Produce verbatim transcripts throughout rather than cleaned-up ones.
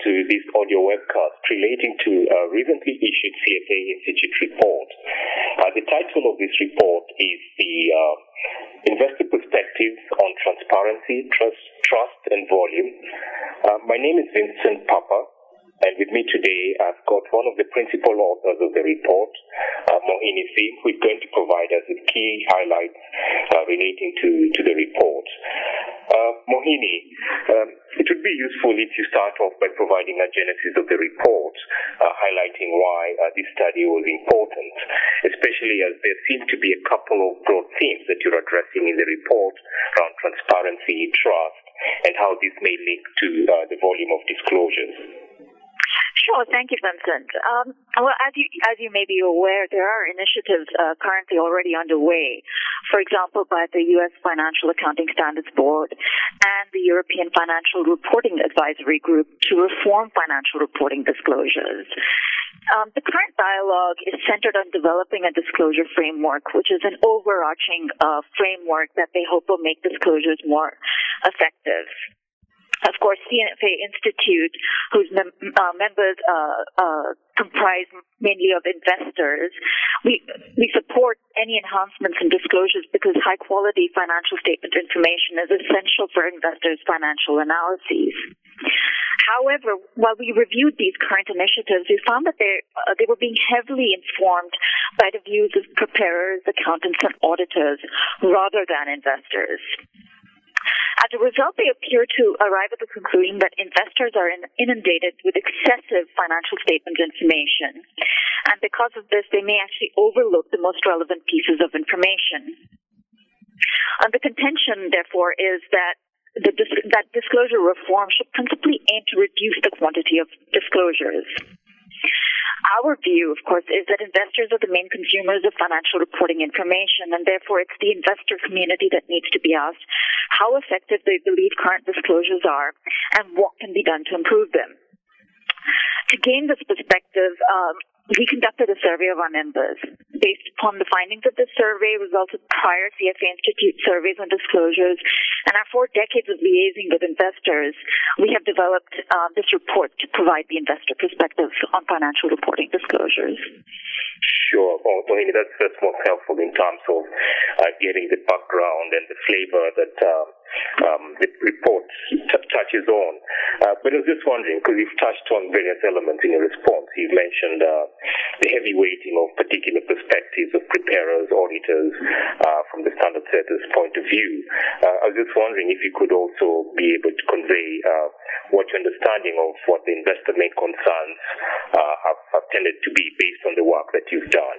to this audio webcast relating to a recently issued C F A Institute report. Uh, the title of this report is the uh, Investor Perspectives on Transparency, Trust, Trust and Volume. Uh, my name is Vincent Papa, and with me today I've got one of the principal authors of the report, uh, Mohini Singh, who is going to provide us with key highlights uh, relating to, to the report. Uh, Mohini, um, it would be useful if you start off by providing a genesis of the report, uh, highlighting why uh, this study was important, especially as there seem to be a couple of broad themes that you're addressing in the report around transparency, trust, and how this may link to uh, the volume of disclosures. Sure. Thank you, Vincent. Um, well, as you as you may be aware, there are initiatives uh, currently already underway, for example, by the U S Financial Accounting Standards Board and the European Financial Reporting Advisory Group to reform financial reporting disclosures. Um, the current dialogue is centered on developing a disclosure framework, which is an overarching uh, framework that they hope will make disclosures more effective. Of course, C F A Institute, whose mem- uh, members uh, uh, comprise mainly of investors, we we support any enhancements in disclosures because high-quality financial statement information is essential for investors' financial analyses. However, while we reviewed these current initiatives, we found that they uh, they were being heavily informed by the views of preparers, accountants, and auditors rather than investors. As a result, they appear to arrive at the conclusion that investors are inundated with excessive financial statement information. And because of this, they may actually overlook the most relevant pieces of information. And the contention, therefore, is that the dis- that disclosure reform should principally aim to reduce the quantity of disclosures. Our view, of course, is that investors are the main consumers of financial reporting information, and therefore it's the investor community that needs to be asked how effective they believe current disclosures are and what can be done to improve them. To gain this perspective, um, we conducted a survey of our members. Based upon the findings of this survey, results of prior C F A Institute surveys on disclosures, and our four decades of liaising with investors, we have developed uh, this report to provide the investor perspective on financial reporting disclosures. Sure. Well, Mohini, that's, that's most helpful in terms of uh, getting the background and the flavor that uh, um, the report t- touches on. Uh, but I was just wondering, because you've touched on various elements in your response. You've mentioned uh, the heavy weighting of particular perspectives of preparers, auditors, uh, from the standard setters' point of view. Uh, I was just wondering if you could also be able to convey uh, what your understanding of what the investor main concerns uh, have, have tended to be based on the work that you've done.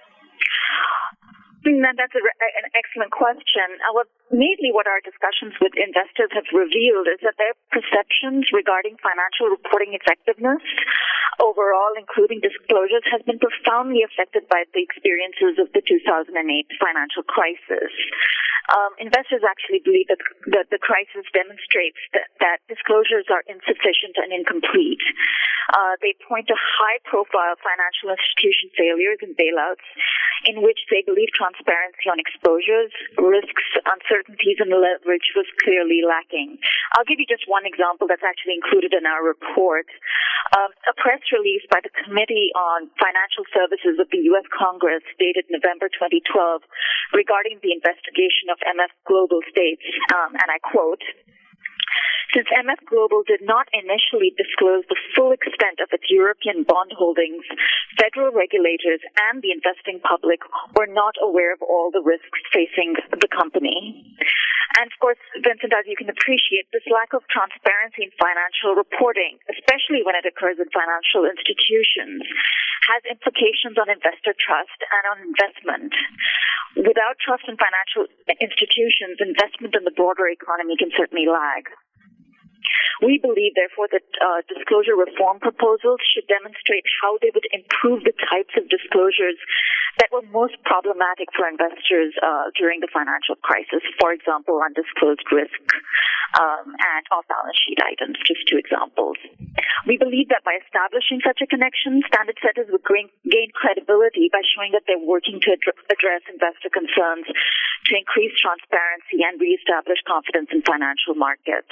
That's a, an excellent question. Uh, well, mainly what our discussions with investors have revealed is that their perceptions regarding financial reporting effectiveness overall, including disclosures, has been profoundly affected by the experiences of the two thousand eight financial crisis. Um, investors actually believe that, that the crisis demonstrates that, that disclosures are insufficient and incomplete. Uh, they point to high-profile financial institution failures and bailouts in which they believe transparency on exposures, risks, uncertainties, and leverage was clearly lacking. I'll give you just one example that's actually included in our report. Um, a press release by the Committee on Financial Services of the U S Congress dated November twenty twelve regarding the investigation of M F Global states, um, and I quote, "Since M F Global did not initially disclose the full extent of its European bond holdings, federal regulators and the investing public were not aware of all the risks facing the company." And of course, Vincent, as you can appreciate, this lack of transparency in financial reporting, especially when it occurs in financial institutions, has implications on investor trust and on investment. Without trust in financial institutions, investment in the broader economy can certainly lag. We believe, therefore, that uh, disclosure reform proposals should demonstrate how they would improve the types of disclosures that were most problematic for investors uh, during the financial crisis. For example, undisclosed risk um, and off-balance sheet items, just two examples. We believe that by establishing such a connection, standard setters would gain, gain credibility by showing that they're working to ad- address investor concerns to increase transparency and reestablish confidence in financial markets.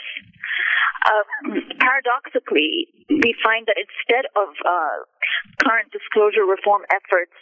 Uh, paradoxically, we find that instead of uh, current disclosure reform efforts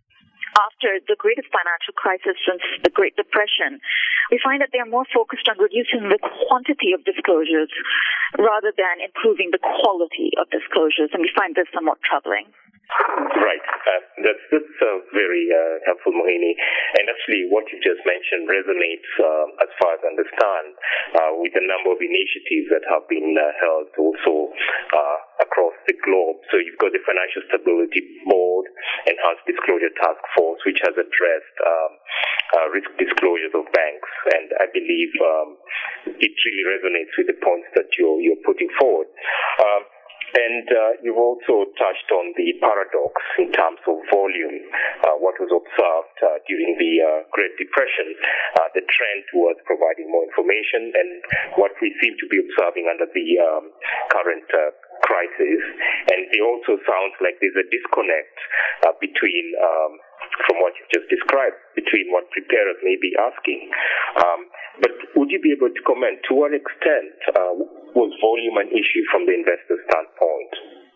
after the greatest financial crisis since the Great Depression, we find that they're more focused on reducing the quantity of disclosures rather than improving the quality of disclosures, and we find this somewhat troubling. Right. Uh, that's that's uh, very uh, helpful, Mohini. And actually, what you just mentioned resonates, uh, as far as I understand, uh, with a number of initiatives that have been uh, held also uh, across the globe. So you've got the Financial Stability Board, Enhanced Disclosure Task Force, which has addressed um, uh, risk disclosures of banks. And I believe um, it really resonates with the points that you're, you're putting forward. Um, And uh, you've also touched on the paradox in terms of volume, uh, what was observed uh, during the uh, Great Depression, uh, the trend towards providing more information, and what we seem to be observing under the um, current uh, crisis. And it also sounds like there's a disconnect uh, between, um, from what you've just described, between what preparers may be asking. Um, but would you be able to comment to what extent uh, was volume an issue from the investor standpoint?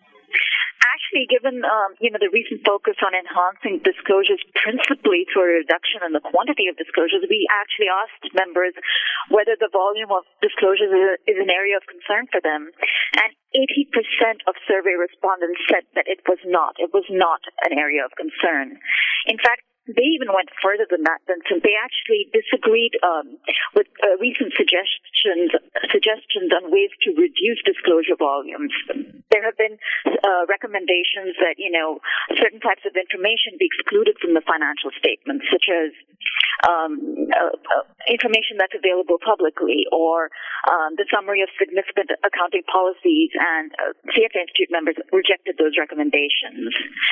Actually, given um, you know the recent focus on enhancing disclosures principally through a reduction in the quantity of disclosures, we actually asked members whether the volume of disclosures is, is an area of concern for them. And eighty percent of survey respondents said that it was not. It was not an area of concern. In fact, they even went further than that, Vincent. They actually disagreed um, with uh, recent suggestions suggestions on ways to reduce disclosure volumes. There have been uh, recommendations that, you know, certain types of information be excluded from the financial statements, such as um, uh, uh, information that's available publicly, or um, the summary of significant accounting policies, and uh, C F A Institute members rejected those recommendations.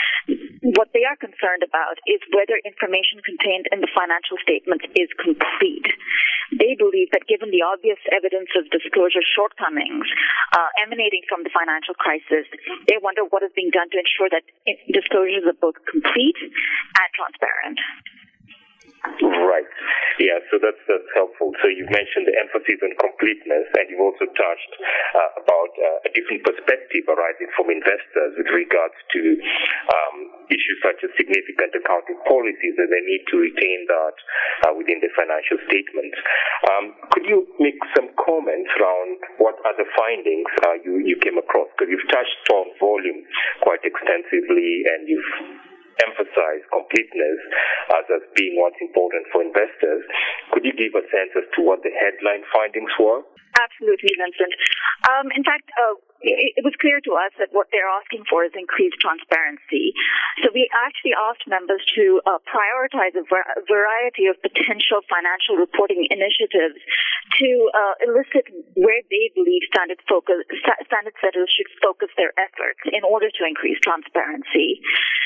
What they are concerned about is whether information contained in the financial statements is complete. They believe that given the obvious evidence of disclosure shortcomings uh, emanating from the financial crisis, they wonder what is being done to ensure that disclosures are both complete and transparent. Right. Yeah, so that's, that's helpful. So you've mentioned the emphasis on completeness, and you've also touched uh, about uh, a different perspective arising from investors with regards to um, issues such as significant accounting policies, and they need to retain that uh, within the financial statements. Um, could you make some comments around what other findings uh, you, you came across? Because you've touched on volume quite extensively, and you've emphasize completeness as, as being what's important for investors. Could you give a sense as to what the headline findings were? Absolutely, Vincent. Um, in fact, uh, it, it was clear to us that what they're asking for is increased transparency. So we actually asked members to uh, prioritize a ver- variety of potential financial reporting initiatives to uh, elicit where they believe standard focus, standard setters should focus their efforts in order to increase transparency.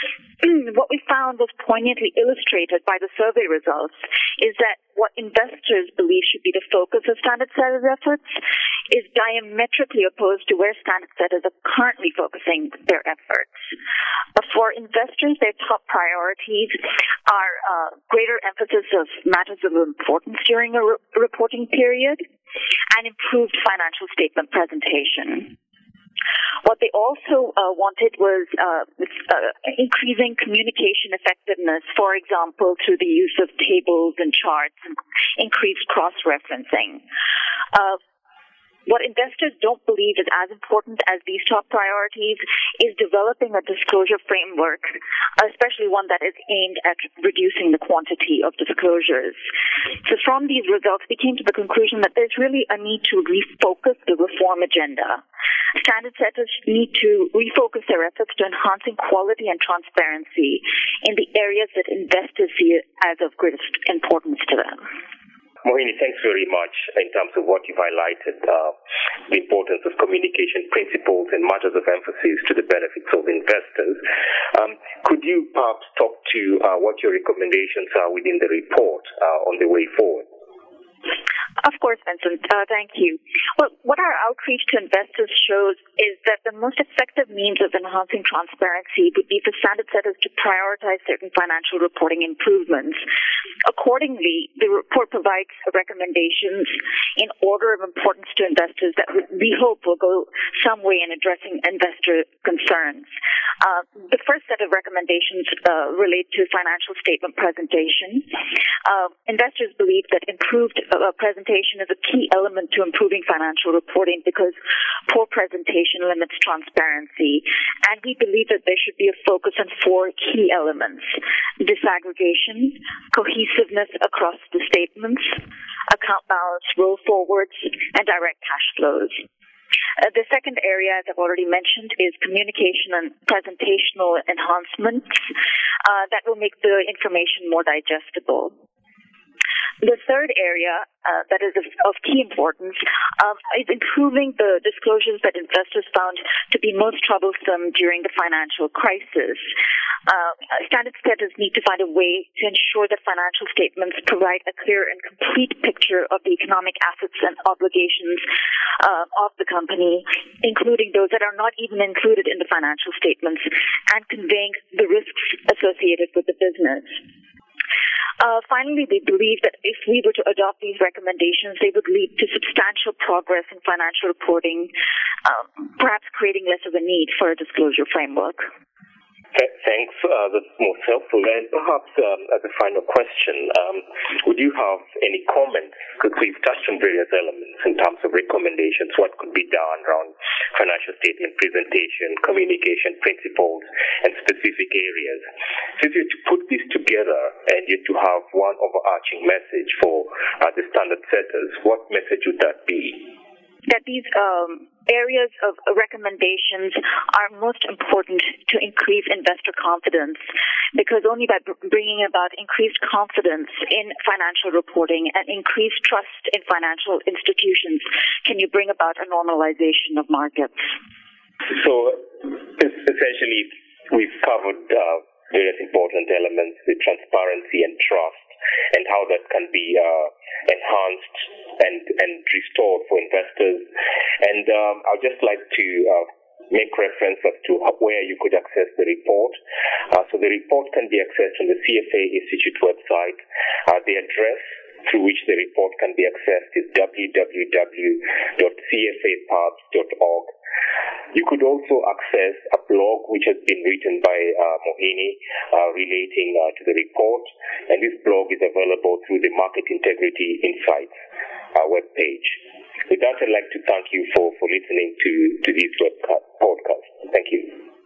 What we found was poignantly illustrated by the survey results is that what investors believe should be the focus of standard setters' efforts is diametrically opposed to where standard setters are currently focusing their efforts. For investors, their top priorities are uh, greater emphasis of matters of importance during a re- reporting period and improved financial statement presentation. What they also uh, wanted was uh, uh, increasing communication effectiveness, for example, through the use of tables and charts and increased cross-referencing. Uh, What investors don't believe is as important as these top priorities is developing a disclosure framework, especially one that is aimed at reducing the quantity of disclosures. So from these results, we came to the conclusion that there's really a need to refocus the reform agenda. Standard setters need to refocus their efforts to enhancing quality and transparency in the areas that investors see as of greatest importance to them. Mohini, thanks very much in terms of what you've highlighted, uh, the importance of communication principles and matters of emphasis to the benefits of investors. Um, could you perhaps talk to uh, what your recommendations are within the report uh, on the way forward? Of course, Vincent. Uh, thank you. Well, what our outreach to investors shows is that the most effective means of enhancing transparency would be for standard setters to prioritize certain financial reporting improvements. Accordingly, the report provides recommendations in order of importance to investors that we hope will go some way in addressing investor concerns. Uh, the first set of recommendations uh, relate to financial statement presentation. Uh, investors believe that improved uh, presentation is a key element to improving financial reporting because poor presentation limits transparency. And we believe that there should be a focus on four key elements: disaggregation, cohesiveness across the statements, account balance roll forwards, and direct cash flows. Uh, the second area, as I've already mentioned, is communication and presentational enhancements uh, that will make the information more digestible. The third area uh, that is of, of key importance um, is improving the disclosures that investors found to be most troublesome during the financial crisis. Uh, standard setters need to find a way to ensure that financial statements provide a clear and complete picture of the economic assets and obligations uh, of the company, including those that are not even included in the financial statements, and conveying the risks associated with the business. Uh, finally, we believe that if we were to adopt these recommendations, they would lead to substantial progress in financial reporting, um, perhaps creating less of a need for a disclosure framework. Thanks. Uh, that's most helpful. And perhaps um, as a final question, um, would you have any comments? Because we've touched on various elements in terms of recommendations, what could be done around financial statement presentation, communication principles, and specific areas. So if you're to put this together and you're to have one overarching message for uh, the standard setters, what message would that be? That these um, areas of recommendations are most important to increase investor confidence, because only by bringing about increased confidence in financial reporting and increased trust in financial institutions can you bring about a normalization of markets. So essentially, we've covered uh, various important elements, the transparency and trust, and how that can be uh, enhanced and, and restored for investors. And um, I'd just like to uh, make reference as to where you could access the report. Uh, so the report can be accessed on the C F A Institute website. Uh, the address through which the report can be accessed is w w w dot c f a pubs dot org. You could also access a blog which has been written by uh, Mohini uh, relating uh, to the report, and this blog is available through the Market Integrity Insights uh, webpage. With that, I'd like to thank you for, for listening to, to this webcast, podcast. Thank you.